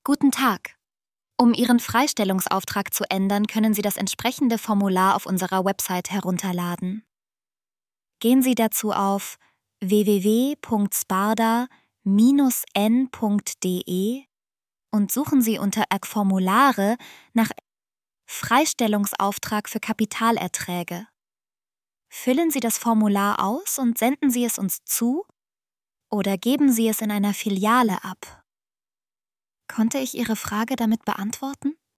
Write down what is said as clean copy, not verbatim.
Guten Tag. Um Ihren Freistellungsauftrag zu ändern, können Sie das entsprechende Formular auf unserer Website herunterladen. Gehen Sie dazu auf www.sparda-n.de und suchen Sie unter Formulare nach Freistellungsauftrag für Kapitalerträge. Füllen Sie das Formular aus und senden Sie es uns zu oder geben Sie es in einer Filiale ab. Konnte ich Ihre Frage damit beantworten?